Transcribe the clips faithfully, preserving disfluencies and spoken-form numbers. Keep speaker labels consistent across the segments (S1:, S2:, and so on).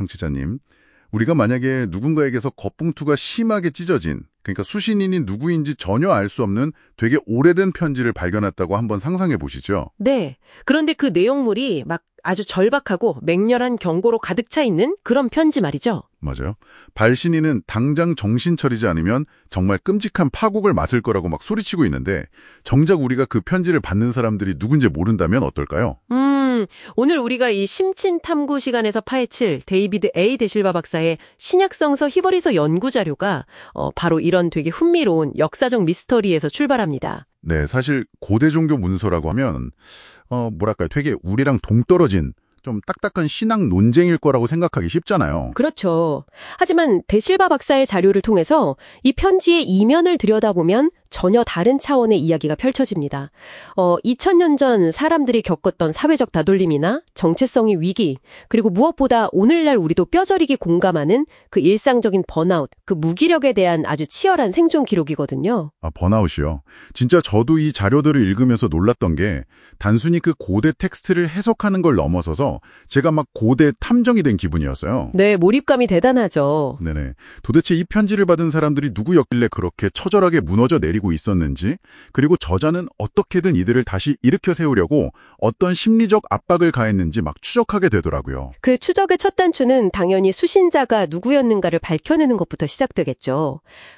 S1: 청취자님. 우리가 만약에 누군가에게서 겉봉투가 심하게 찢어진, 그러니까 수신인이 누구인지 전혀 알 수 없는 되게 오래된 편지를 발견했다고 한번 상상해 보시죠.
S2: 네. 그런데 그 내용물이 막 아주 절박하고 맹렬한 경고로 가득 차 있는 그런 편지 말이죠.
S1: 맞아요. 발신인은 당장 정신 차리지 않으면 정말 끔찍한 파국을 맞을 거라고 막 소리치고 있는데 정작 우리가 그 편지를 받는 사람들이 누군지 모른다면 어떨까요?
S2: 음, 오늘 우리가 이 심친 탐구 시간에서 파헤칠 데이비드 에이 데실바 박사의 신약성서 히브리서 연구 자료가 어, 바로 이런 되게 흥미로운 역사적 미스터리에서 출발합니다.
S1: 네, 사실 고대 종교 문서라고 하면 어 뭐랄까요, 되게 우리랑 동떨어진 좀 딱딱한 신앙 논쟁일 거라고 생각하기 쉽잖아요.
S2: 그렇죠. 하지만 데실바 박사의 자료를 통해서 이 편지의 이면을 들여다보면 전혀 다른 차원의 이야기가 펼쳐집니다. 어, 이천 년 전 사람들이 겪었던 사회적 다돌림이나 정체성의 위기, 그리고 무엇보다 오늘날 우리도 뼈저리게 공감하는 그 일상적인 번아웃, 그 무기력에 대한 아주 치열한 생존 기록이거든요.
S1: 아, 번아웃이요. 진짜 저도 이 자료들을 읽으면서 놀랐던 게 단순히 그 고대 텍스트를 해석하는 걸 넘어서서 제가 막 고대 탐정이 된 기분이었어요.
S2: 네, 몰입감이 대단하죠.
S1: 네네. 도대체 이 편지를 받은 사람들이 누구였길래 그렇게 처절하게 무너져 내리고 있었는지, 그리고 저자는 어떻게든 이들을 다시 일으켜 세우려고 어떤 심리적 압박을 가했는지 막 추적하게 되더라고요.
S2: 그 추적의 첫 단추는 당연히 수신자가 누구였는가를 밝혀내는 것부터 시작되겠죠.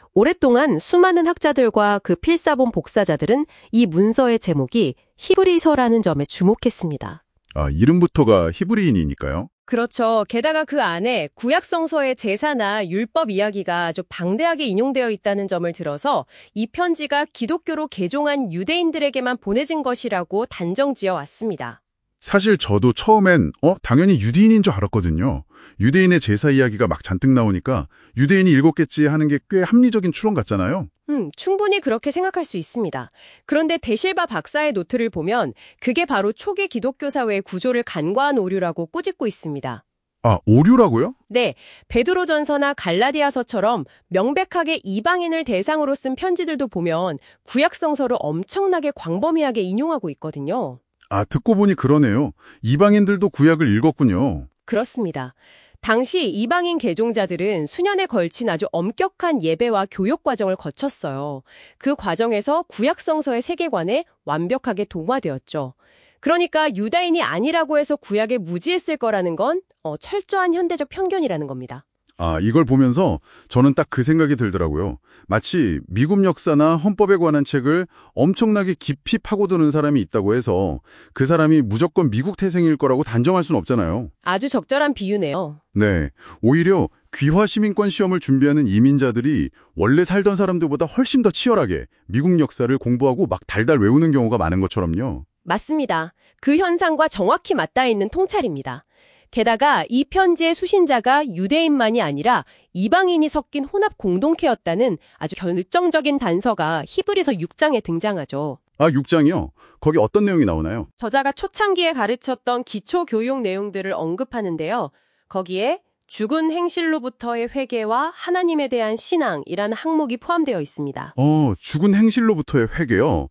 S2: 오랫동안 수많은 학자들과 그 필사본 복사자들은 이 문서의 제목이 히브리서라는 점에 주목했습니다.
S1: 아, 이름부터가 히브리인이니까요.
S2: 그렇죠. 게다가 그 안에 구약성서의 제사나 율법 이야기가 아주 방대하게 인용되어 있다는 점을 들어서 이 편지가 기독교로 개종한 유대인들에게만 보내진 것이라고 단정지어 왔습니다.
S1: 사실 저도 처음엔 어 당연히 유대인인 줄 알았거든요. 유대인의 제사 이야기가 막 잔뜩 나오니까 유대인이 읽었겠지 하는 게 꽤 합리적인 추론 같잖아요.
S2: 음, 충분히 그렇게 생각할 수 있습니다. 그런데 데실바 박사의 노트를 보면 그게 바로 초기 기독교 사회의 구조를 간과한 오류라고 꼬집고 있습니다.
S1: 아, 오류라고요?
S2: 네, 베드로전서나 갈라디아서처럼 명백하게 이방인을 대상으로 쓴 편지들도 보면 구약성서를 엄청나게 광범위하게 인용하고 있거든요.
S1: 아, 듣고 보니 그러네요. 이방인들도 구약을 읽었군요.
S2: 그렇습니다. 당시 이방인 개종자들은 수년에 걸친 아주 엄격한 예배와 교육 과정을 거쳤어요. 그 과정에서 구약성서의 세계관에 완벽하게 동화되었죠. 그러니까 유다인이 아니라고 해서 구약에 무지했을 거라는 건 어, 철저한 현대적 편견이라는 겁니다.
S1: 아, 이걸 보면서 저는 딱 그 생각이 들더라고요. 마치 미국 역사나 헌법에 관한 책을 엄청나게 깊이 파고드는 사람이 있다고 해서 그 사람이 무조건 미국 태생일 거라고 단정할 수는 없잖아요.
S2: 아주 적절한 비유네요.
S1: 네, 오히려 귀화 시민권 시험을 준비하는 이민자들이 원래 살던 사람들보다 훨씬 더 치열하게 미국 역사를 공부하고 막 달달 외우는 경우가 많은 것처럼요.
S2: 맞습니다. 그 현상과 정확히 맞닿아 있는 통찰입니다. 게다가 이 편지의 수신자가 유대인만이 아니라 이방인이 섞인 혼합 공동체였다는 아주 결정적인 단서가 히브리서 육 장에 등장하죠.
S1: 아, 육 장이요? 거기 어떤 내용이 나오나요?
S2: 저자가 초창기에 가르쳤던 기초 교육 내용들을 언급하는데요. 거기에 죽은 행실로부터의 회개와 하나님에 대한 신앙이라는 항목이 포함되어 있습니다.
S1: 어, 죽은 행실로부터의 회개요?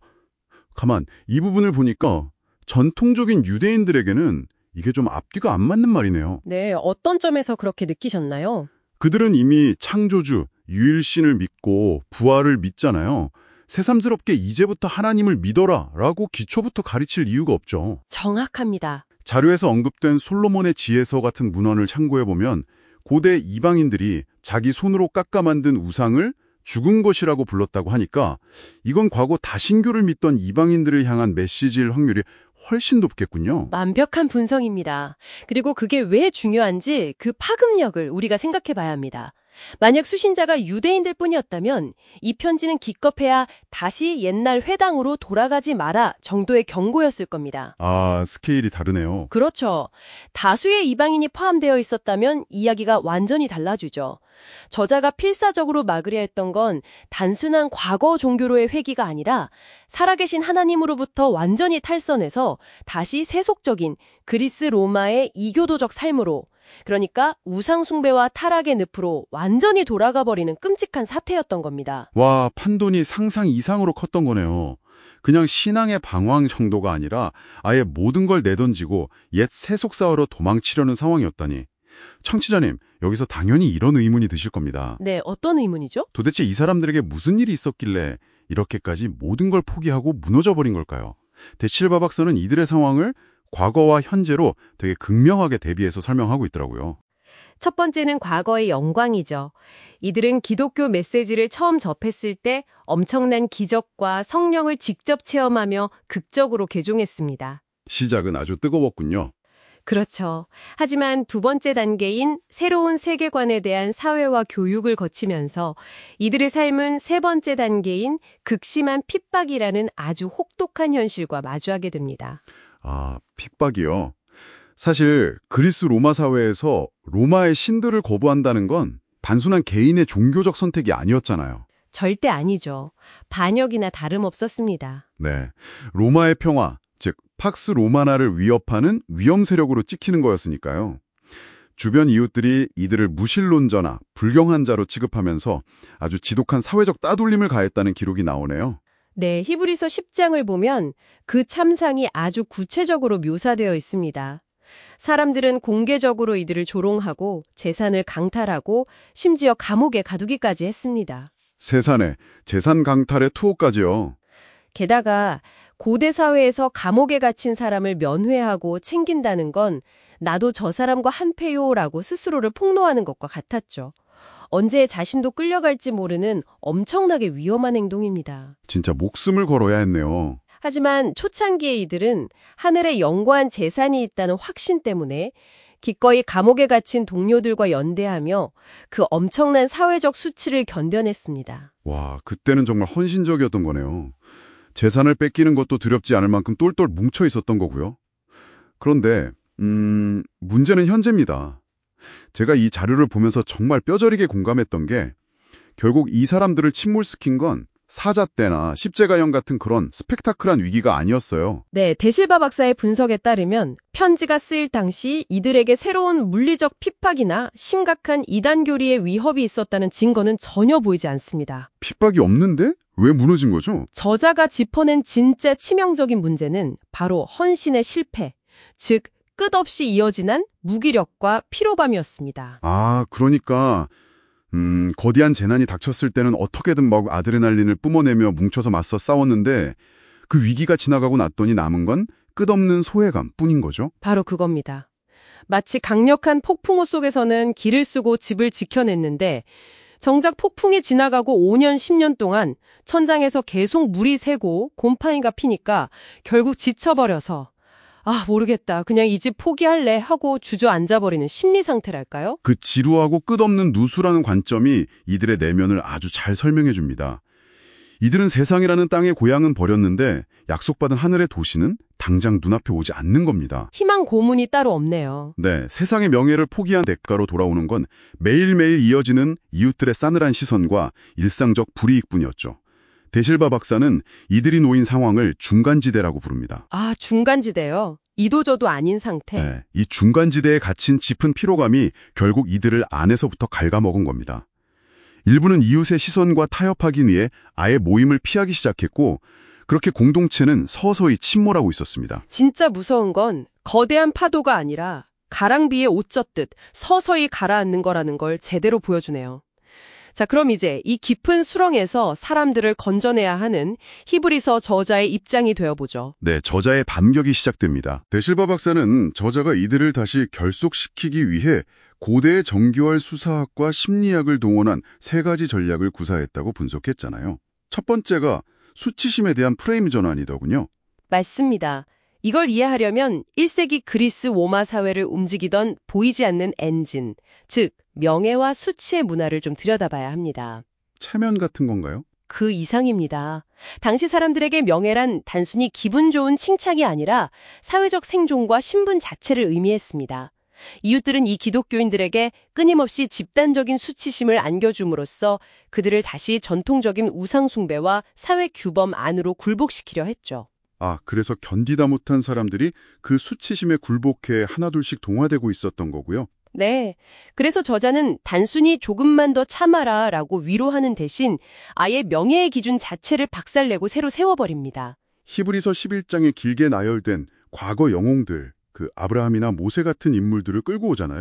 S1: 가만, 이 부분을 보니까 전통적인 유대인들에게는 이게 좀 앞뒤가 안 맞는 말이네요.
S2: 네, 어떤 점에서 그렇게 느끼셨나요?
S1: 그들은 이미 창조주, 유일신을 믿고 부활을 믿잖아요. 새삼스럽게 이제부터 하나님을 믿어라 라고 기초부터 가르칠 이유가 없죠.
S2: 정확합니다.
S1: 자료에서 언급된 솔로몬의 지혜서 같은 문헌을 참고해보면 고대 이방인들이 자기 손으로 깎아 만든 우상을 죽은 것이라고 불렀다고 하니까 이건 과거 다신교를 믿던 이방인들을 향한 메시지일 확률이 훨씬 높겠군요.
S2: 완벽한 분석입니다. 그리고 그게 왜 중요한지 그 파급력을 우리가 생각해 봐야 합니다. 만약 수신자가 유대인들 뿐이었다면 이 편지는 기껏해야 다시 옛날 회당으로 돌아가지 마라 정도의 경고였을 겁니다.
S1: 아, 스케일이 다르네요.
S2: 그렇죠. 다수의 이방인이 포함되어 있었다면 이야기가 완전히 달라지죠. 저자가 필사적으로 막으려 했던 건 단순한 과거 종교로의 회귀가 아니라 살아계신 하나님으로부터 완전히 탈선해서 다시 세속적인 그리스 로마의 이교도적 삶으로, 그러니까 우상숭배와 타락의 늪으로 완전히 돌아가 버리는 끔찍한 사태였던 겁니다.
S1: 와, 판돈이 상상 이상으로 컸던 거네요. 그냥 신앙의 방황 정도가 아니라 아예 모든 걸 내던지고 옛 세속사회로 도망치려는 상황이었다니. 청취자님, 여기서 당연히 이런 의문이 드실 겁니다.
S2: 네, 어떤 의문이죠?
S1: 도대체 이 사람들에게 무슨 일이 있었길래 이렇게까지 모든 걸 포기하고 무너져버린 걸까요? 데실바 박사는 이들의 상황을 과거와 현재로 되게 극명하게 대비해서 설명하고 있더라고요.
S2: 첫 번째는 과거의 영광이죠. 이들은 기독교 메시지를 처음 접했을 때 엄청난 기적과 성령을 직접 체험하며 극적으로 개종했습니다.
S1: 시작은 아주 뜨거웠군요.
S2: 그렇죠. 하지만 두 번째 단계인 새로운 세계관에 대한 사회와 교육을 거치면서 이들의 삶은 세 번째 단계인 극심한 핍박이라는 아주 혹독한 현실과 마주하게 됩니다.
S1: 아, 핍박이요. 사실 그리스 로마 사회에서 로마의 신들을 거부한다는 건 단순한 개인의 종교적 선택이 아니었잖아요.
S2: 절대 아니죠. 반역이나 다름없었습니다.
S1: 네, 로마의 평화, 즉 팍스 로마나를 위협하는 위험 세력으로 찍히는 거였으니까요. 주변 이웃들이 이들을 무신론자나 불경한 자로 취급하면서 아주 지독한 사회적 따돌림을 가했다는 기록이 나오네요.
S2: 네, 히브리서 십 장을 보면 그 참상이 아주 구체적으로 묘사되어 있습니다. 사람들은 공개적으로 이들을 조롱하고 재산을 강탈하고 심지어 감옥에 가두기까지 했습니다.
S1: 세산에 재산 강탈의 투호까지요.
S2: 게다가 고대 사회에서 감옥에 갇힌 사람을 면회하고 챙긴다는 건 나도 저 사람과 한패요라고 스스로를 폭로하는 것과 같았죠. 언제 자신도 끌려갈지 모르는 엄청나게 위험한 행동입니다.
S1: 진짜 목숨을 걸어야 했네요.
S2: 하지만 초창기의 이들은 하늘에 영고한 재산이 있다는 확신 때문에 기꺼이 감옥에 갇힌 동료들과 연대하며 그 엄청난 사회적 수치를 견뎌냈습니다.
S1: 와, 그때는 정말 헌신적이었던 거네요. 재산을 뺏기는 것도 두렵지 않을 만큼 똘똘 뭉쳐 있었던 거고요. 그런데 음, 문제는 현재입니다. 제가 이 자료를 보면서 정말 뼈저리게 공감했던 게 결국 이 사람들을 침몰시킨 건 사자 때나 십제가형 같은 그런 스펙타클한 위기가 아니었어요.
S2: 네, 데실바 박사의 분석에 따르면 편지가 쓰일 당시 이들에게 새로운 물리적 핍박이나 심각한 이단 교리의 위협이 있었다는 증거는 전혀 보이지 않습니다.
S1: 핍박이 없는데 왜 무너진 거죠?
S2: 저자가 짚어낸 진짜 치명적인 문제는 바로 헌신의 실패, 즉 끝없이 이어지는 무기력과 피로감이었습니다.
S1: 아, 그러니까 음, 거대한 재난이 닥쳤을 때는 어떻게든 막 아드레날린을 뿜어내며 뭉쳐서 맞서 싸웠는데 그 위기가 지나가고 났더니 남은 건 끝없는 소외감 뿐인 거죠?
S2: 바로 그겁니다. 마치 강력한 폭풍우 속에서는 길을 쓰고 집을 지켜냈는데 정작 폭풍이 지나가고 오 년, 십 년 동안 천장에서 계속 물이 새고 곰팡이가 피니까 결국 지쳐버려서 아, 모르겠다. 그냥 이 집 포기할래 하고 주저앉아버리는 심리 상태랄까요?
S1: 그 지루하고 끝없는 누수라는 관점이 이들의 내면을 아주 잘 설명해 줍니다. 이들은 세상이라는 땅의 고향은 버렸는데 약속받은 하늘의 도시는 당장 눈앞에 오지 않는 겁니다.
S2: 희망 고문이 따로 없네요.
S1: 네, 세상의 명예를 포기한 대가로 돌아오는 건 매일매일 이어지는 이웃들의 싸늘한 시선과 일상적 불이익뿐이었죠. 데실바 박사는 이들이 놓인 상황을 중간지대라고 부릅니다.
S2: 아, 중간지대요? 이도저도 아닌 상태.
S1: 네, 이 중간지대에 갇힌 짚은 피로감이 결국 이들을 안에서부터 갉아먹은 겁니다. 일부는 이웃의 시선과 타협하기 위해 아예 모임을 피하기 시작했고 그렇게 공동체는 서서히 침몰하고 있었습니다.
S2: 진짜 무서운 건 거대한 파도가 아니라 가랑비에 옷 젖듯 서서히 가라앉는 거라는 걸 제대로 보여주네요. 자, 그럼 이제 이 깊은 수렁에서 사람들을 건져내야 하는 히브리서 저자의 입장이 되어보죠.
S1: 네, 저자의 반격이 시작됩니다. 데실바 박사는 저자가 이들을 다시 결속시키기 위해 고대의 정교할 수사학과 심리학을 동원한 세 가지 전략을 구사했다고 분석했잖아요. 첫 번째가 수치심에 대한 프레임 전환이더군요.
S2: 맞습니다. 이걸 이해하려면 일 세기 그리스 로마 사회를 움직이던 보이지 않는 엔진, 즉 명예와 수치의 문화를 좀 들여다봐야 합니다.
S1: 체면 같은 건가요?
S2: 그 이상입니다. 당시 사람들에게 명예란 단순히 기분 좋은 칭찬이 아니라 사회적 생존과 신분 자체를 의미했습니다. 이웃들은 이 기독교인들에게 끊임없이 집단적인 수치심을 안겨줌으로써 그들을 다시 전통적인 우상숭배와 사회 규범 안으로 굴복시키려 했죠.
S1: 아, 그래서 견디다 못한 사람들이 그 수치심에 굴복해 하나둘씩 동화되고 있었던 거고요.
S2: 네. 그래서 저자는 단순히 조금만 더 참아라 라고 위로하는 대신 아예 명예의 기준 자체를 박살내고 새로 세워버립니다.
S1: 히브리서 십일 장에 길게 나열된 과거 영웅들, 그 아브라함이나 모세 같은 인물들을 끌고 오잖아요.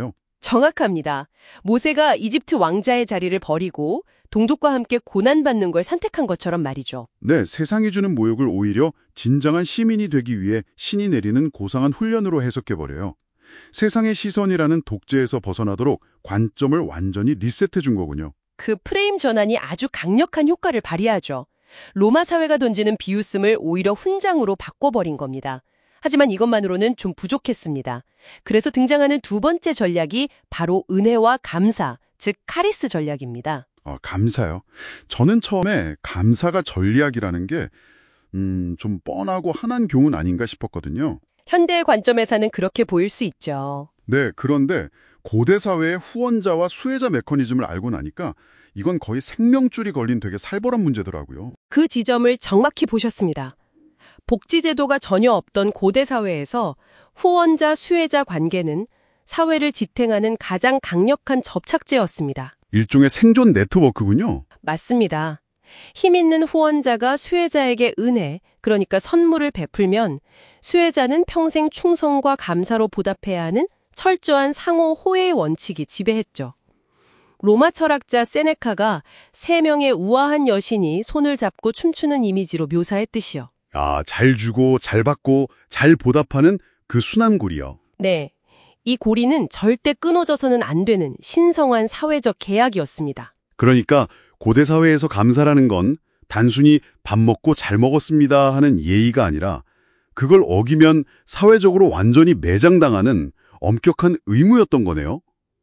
S2: 정확합니다. 모세가 이집트 왕자의 자리를 버리고 동족과 함께 고난받는 걸 선택한 것처럼 말이죠.
S1: 네, 세상이 주는 모욕을 오히려 진정한 시민이 되기 위해 신이 내리는 고상한 훈련으로 해석해버려요. 세상의 시선이라는 독재에서 벗어나도록 관점을 완전히 리셋해 준 거군요.
S2: 그 프레임 전환이 아주 강력한 효과를 발휘하죠. 로마 사회가 던지는 비웃음을 오히려 훈장으로 바꿔버린 겁니다. 하지만 이것만으로는 좀 부족했습니다. 그래서 등장하는 두 번째 전략이 바로 은혜와 감사, 즉 카리스 전략입니다.
S1: 어, 감사요. 저는 처음에 감사가 전략이라는 게 음, 좀 뻔하고 흔한 교훈 아닌가 싶었거든요.
S2: 현대의 관점에서는 그렇게 보일 수 있죠.
S1: 네, 그런데 고대 사회의 후원자와 수혜자 메커니즘을 알고 나니까 이건 거의 생명줄이 걸린 되게 살벌한 문제더라고요.
S2: 그 지점을 정확히 보셨습니다. 복지제도가 전혀 없던 고대 사회에서 후원자, 수혜자 관계는 사회를 지탱하는 가장 강력한 접착제였습니다.
S1: 일종의 생존 네트워크군요.
S2: 맞습니다. 힘 있는 후원자가 수혜자에게 은혜, 그러니까 선물을 베풀면 수혜자는 평생 충성과 감사로 보답해야 하는 철저한 상호 호혜의 원칙이 지배했죠. 로마 철학자 세네카가 세 명의 우아한 여신이 손을 잡고 춤추는 이미지로 묘사했듯이요.
S1: 아, 잘 주고 잘 받고 잘 보답하는 그 순환고리요.
S2: 네, 이 고리는 절대 끊어져서는 안 되는 신성한 사회적 계약이었습니다.
S1: 그러니까 고대 사회에서 감사라는 건 단순히 밥 먹고 잘 먹었습니다 하는 예의가 아니라 그걸 어기면 사회적으로 완전히 매장당하는 엄격한 의무였던 거네요.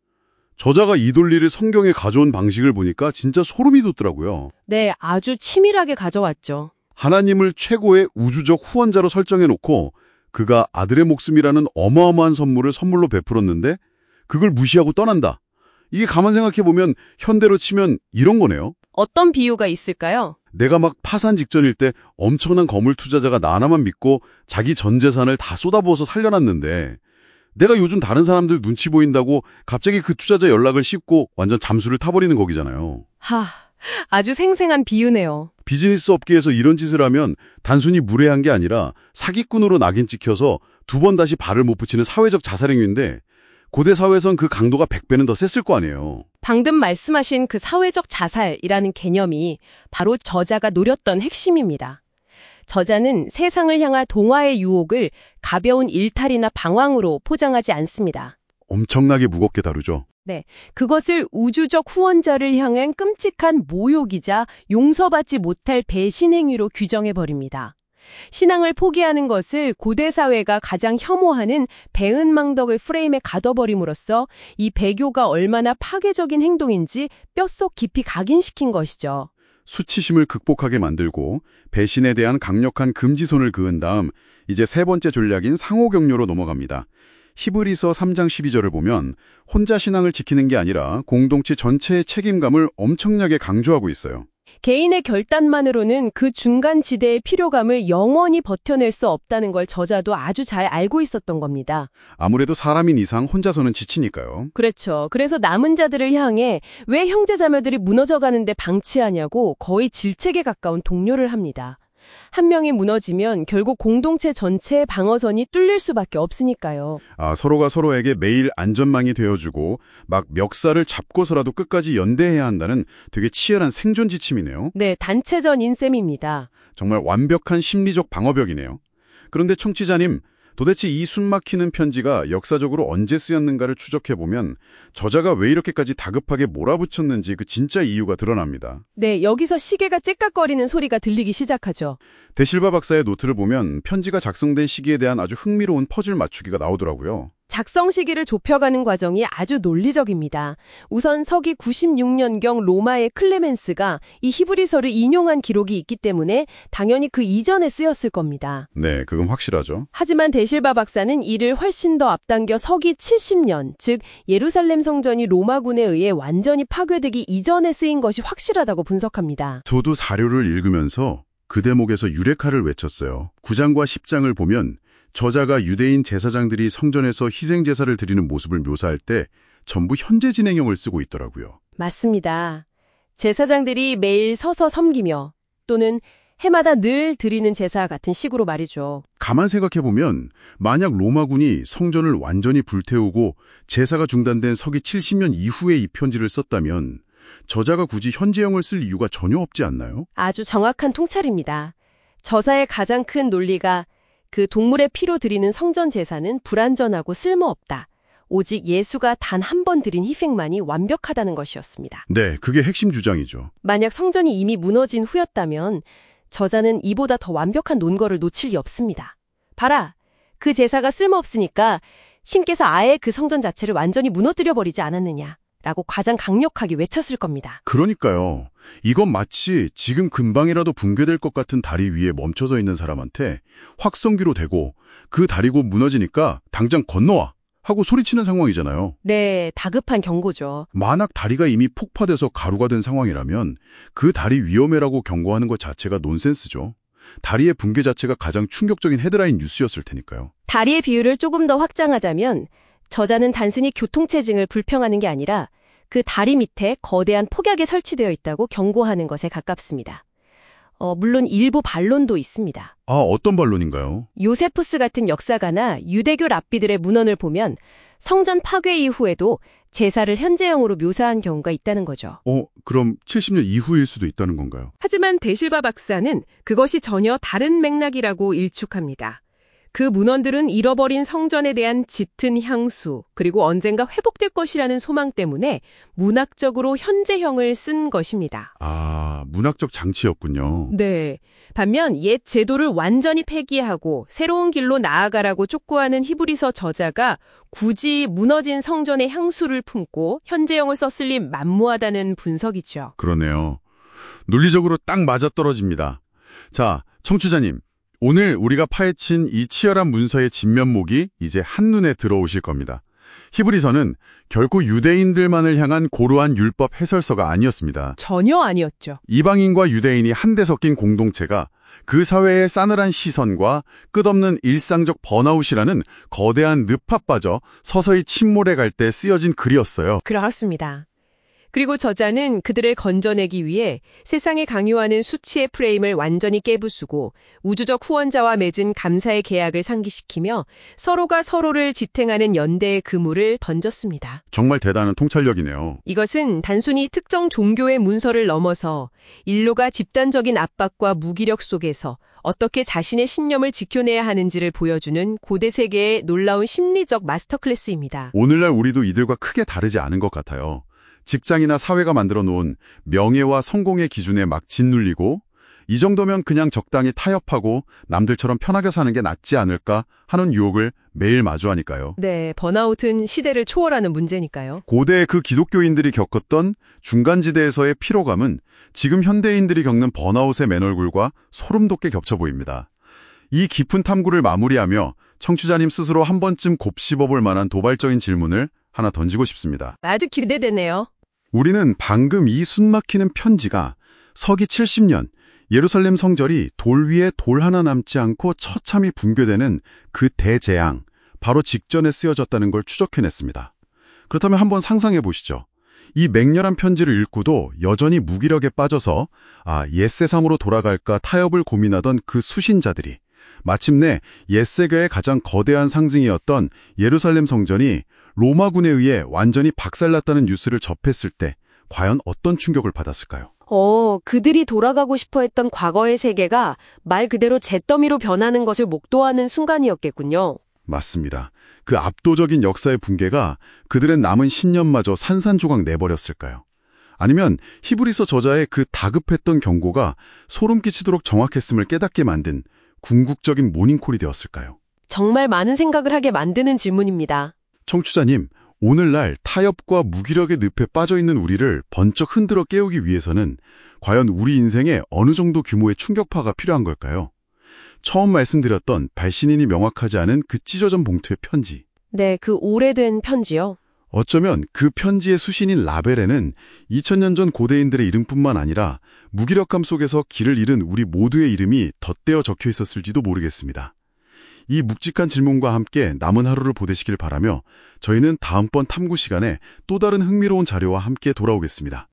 S1: 저자가 이 논리를 성경에 가져온 방식을 보니까 진짜 소름이 돋더라고요.
S2: 네, 아주 치밀하게 가져왔죠.
S1: 하나님을 최고의 우주적 후원자로 설정해놓고 그가 아들의 목숨이라는 어마어마한 선물을 선물로 베풀었는데 그걸 무시하고 떠난다. 이게 가만 생각해보면 현대로 치면 이런 거네요.
S2: 어떤 비유가 있을까요?
S1: 내가 막 파산 직전일 때 엄청난 거물 투자자가 나 하나만 믿고 자기 전 재산을 다 쏟아부어서 살려놨는데 내가 요즘 다른 사람들 눈치 보인다고 갑자기 그 투자자 연락을 씹고 완전 잠수를 타버리는 거기잖아요.
S2: 하, 아주 생생한 비유네요.
S1: 비즈니스 업계에서 이런 짓을 하면 단순히 무례한 게 아니라 사기꾼으로 낙인 찍혀서 두 번 다시 발을 못 붙이는 사회적 자살행위인데 고대 사회에선 그 강도가 백 배는 더 셌을 거 아니에요.
S2: 방금 말씀하신 그 사회적 자살이라는 개념이 바로 저자가 노렸던 핵심입니다. 저자는 세상을 향한 동화의 유혹을 가벼운 일탈이나 방황으로 포장하지 않습니다.
S1: 엄청나게 무겁게 다루죠.
S2: 네, 그것을 우주적 후원자를 향한 끔찍한 모욕이자 용서받지 못할 배신 행위로 규정해버립니다. 신앙을 포기하는 것을 고대 사회가 가장 혐오하는 배은망덕의 프레임에 가둬버림으로써 이 배교가 얼마나 파괴적인 행동인지 뼛속 깊이 각인시킨 것이죠.
S1: 수치심을 극복하게 만들고 배신에 대한 강력한 금지선을 그은 다음 이제 세 번째 전략인 상호격려로 넘어갑니다. 히브리서 삼 장 십이 절을 보면 혼자 신앙을 지키는 게 아니라 공동체 전체의 책임감을 엄청나게 강조하고 있어요.
S2: 개인의 결단만으로는 그 중간 지대의 피로감을 영원히 버텨낼 수 없다는 걸 저자도 아주 잘 알고 있었던 겁니다.
S1: 아무래도 사람인 이상 혼자서는 지치니까요.
S2: 그렇죠. 그래서 남은 자들을 향해 왜 형제자매들이 무너져가는데 방치하냐고 거의 질책에 가까운 독려를 합니다. 한 명이 무너지면 결국 공동체 전체의 방어선이 뚫릴 수밖에 없으니까요.
S1: 아, 서로가 서로에게 매일 안전망이 되어주고 막 멱살을 잡고서라도 끝까지 연대해야 한다는 되게 치열한 생존 지침이네요.
S2: 네, 단체전인 셈입니다.
S1: 정말 완벽한 심리적 방어벽이네요. 그런데 청취자님, 도대체 이 숨막히는 편지가 역사적으로 언제 쓰였는가를 추적해보면 저자가 왜 이렇게까지 다급하게 몰아붙였는지 그 진짜 이유가 드러납니다.
S2: 네, 여기서 시계가 째깍거리는 소리가 들리기 시작하죠.
S1: 데실바 박사의 노트를 보면 편지가 작성된 시기에 대한 아주 흥미로운 퍼즐 맞추기가 나오더라고요.
S2: 작성 시기를 좁혀가는 과정이 아주 논리적입니다. 우선 서기 구십육 년경 로마의 클레멘스가 이 히브리서를 인용한 기록이 있기 때문에 당연히 그 이전에 쓰였을 겁니다.
S1: 네, 그건 확실하죠.
S2: 하지만 데실바 박사는 이를 훨씬 더 앞당겨 서기 칠십 년, 즉 예루살렘 성전이 로마군에 의해 완전히 파괴되기 이전에 쓰인 것이 확실하다고 분석합니다.
S1: 저도 사료를 읽으면서 그 대목에서 유레카를 외쳤어요. 구 장과 십 장을 보면 저자가 유대인 제사장들이 성전에서 희생제사를 드리는 모습을 묘사할 때 전부 현재 진행형을 쓰고 있더라고요.
S2: 맞습니다. 제사장들이 매일 서서 섬기며 또는 해마다 늘 드리는 제사 같은 식으로 말이죠.
S1: 가만 생각해보면 만약 로마군이 성전을 완전히 불태우고 제사가 중단된 서기 칠십 년 이후에 이 편지를 썼다면 저자가 굳이 현재형을 쓸 이유가 전혀 없지 않나요?
S2: 아주 정확한 통찰입니다. 저사의 가장 큰 논리가 그 동물의 피로 드리는 성전 제사는 불완전하고 쓸모없다. 오직 예수가 단 한 번 드린 희생만이 완벽하다는 것이었습니다.
S1: 네, 그게 핵심 주장이죠.
S2: 만약 성전이 이미 무너진 후였다면 저자는 이보다 더 완벽한 논거를 놓칠 리 없습니다. 봐라, 그 제사가 쓸모없으니까 신께서 아예 그 성전 자체를 완전히 무너뜨려버리지 않았느냐 라고 가장 강력하게 외쳤을 겁니다.
S1: 그러니까요. 이건 마치 지금 금방이라도 붕괴될 것 같은 다리 위에 멈춰서 있는 사람한테 확성기로 대고 그 다리고 무너지니까 당장 건너와 하고 소리치는 상황이잖아요.
S2: 네, 다급한 경고죠.
S1: 만약 다리가 이미 폭파돼서 가루가 된 상황이라면 그 다리 위험해라고 경고하는 것 자체가 논센스죠. 다리의 붕괴 자체가 가장 충격적인 헤드라인 뉴스였을 테니까요.
S2: 다리의 비유를 조금 더 확장하자면 저자는 단순히 교통체증을 불평하는 게 아니라 그 다리 밑에 거대한 폭약이 설치되어 있다고 경고하는 것에 가깝습니다. 어, 물론 일부 반론도 있습니다.
S1: 아, 어떤 반론인가요?
S2: 요세푸스 같은 역사가나 유대교 랍비들의 문헌을 보면 성전 파괴 이후에도 제사를 현재형으로 묘사한 경우가 있다는 거죠.
S1: 어, 그럼 칠십 년 이후일 수도 있다는 건가요?
S3: 하지만 데실바 박사는 그것이 전혀 다른 맥락이라고 일축합니다. 그 문헌들은 잃어버린 성전에 대한 짙은 향수, 그리고 언젠가 회복될 것이라는 소망 때문에 문학적으로 현재형을 쓴 것입니다.
S1: 아, 문학적 장치였군요.
S3: 네. 반면 옛 제도를 완전히 폐기하고 새로운 길로 나아가라고 촉구하는 히브리서 저자가 굳이 무너진 성전의 향수를 품고 현재형을 썼을 리 만무하다는 분석이죠.
S1: 그러네요. 논리적으로 딱 맞아떨어집니다. 자, 청취자님. 오늘 우리가 파헤친 이 치열한 문서의 진면목이 이제 한눈에 들어오실 겁니다. 히브리서는 결코 유대인들만을 향한 고루한 율법 해설서가 아니었습니다.
S3: 전혀 아니었죠.
S1: 이방인과 유대인이 한데 섞인 공동체가 그 사회의 싸늘한 시선과 끝없는 일상적 번아웃이라는 거대한 늪에 빠져 서서히 침몰해 갈 때 쓰여진 글이었어요.
S3: 그렇습니다. 그리고 저자는 그들을 건져내기 위해 세상에 강요하는 수치의 프레임을 완전히 깨부수고 우주적 후원자와 맺은 감사의 계약을 상기시키며 서로가 서로를 지탱하는 연대의 그물을 던졌습니다.
S1: 정말 대단한 통찰력이네요.
S3: 이것은 단순히 특정 종교의 문서를 넘어서 인류가 집단적인 압박과 무기력 속에서 어떻게 자신의 신념을 지켜내야 하는지를 보여주는 고대 세계의 놀라운 심리적 마스터 클래스입니다.
S1: 오늘날 우리도 이들과 크게 다르지 않은 것 같아요. 직장이나 사회가 만들어 놓은 명예와 성공의 기준에 막 짓눌리고 이 정도면 그냥 적당히 타협하고 남들처럼 편하게 사는 게 낫지 않을까 하는 유혹을 매일 마주하니까요.
S3: 네, 번아웃은 시대를 초월하는 문제니까요.
S1: 고대 그 기독교인들이 겪었던 중간지대에서의 피로감은 지금 현대인들이 겪는 번아웃의 맨얼굴과 소름 돋게 겹쳐 보입니다. 이 깊은 탐구를 마무리하며 청취자님 스스로 한 번쯤 곱씹어볼 만한 도발적인 질문을 하나 던지고 싶습니다.
S3: 아주 기대되네요.
S1: 우리는 방금 이 숨막히는 편지가 서기 칠십 년 예루살렘 성전이 돌 위에 돌 하나 남지 않고 처참히 붕괴되는 그 대재앙, 바로 직전에 쓰여졌다는 걸 추적해냈습니다. 그렇다면 한번 상상해 보시죠. 이 맹렬한 편지를 읽고도 여전히 무기력에 빠져서 아, 옛세상으로 돌아갈까 타협을 고민하던 그 수신자들이 마침내 옛세계의 가장 거대한 상징이었던 예루살렘 성전이 로마군에 의해 완전히 박살났다는 뉴스를 접했을 때 과연 어떤 충격을 받았을까요?
S2: 어, 그들이 돌아가고 싶어 했던 과거의 세계가 말 그대로 잿더미로 변하는 것을 목도하는 순간이었겠군요.
S1: 맞습니다. 그 압도적인 역사의 붕괴가 그들의 남은 신념마저 산산조각 내버렸을까요? 아니면 히브리서 저자의 그 다급했던 경고가 소름 끼치도록 정확했음을 깨닫게 만든 궁극적인 모닝콜이 되었을까요?
S2: 정말 많은 생각을 하게 만드는 질문입니다.
S1: 청취자님, 오늘날 타협과 무기력의 늪에 빠져있는 우리를 번쩍 흔들어 깨우기 위해서는 과연 우리 인생에 어느 정도 규모의 충격파가 필요한 걸까요? 처음 말씀드렸던 발신인이 명확하지 않은 그 찢어진 봉투의 편지.
S2: 네, 그 오래된 편지요.
S1: 어쩌면 그 편지의 수신인 라벨에는 이천 년 전 고대인들의 이름뿐만 아니라 무기력감 속에서 길을 잃은 우리 모두의 이름이 덧대어 적혀 있었을지도 모르겠습니다. 이 묵직한 질문과 함께 남은 하루를 보내시길 바라며 저희는 다음번 탐구 시간에 또 다른 흥미로운 자료와 함께 돌아오겠습니다.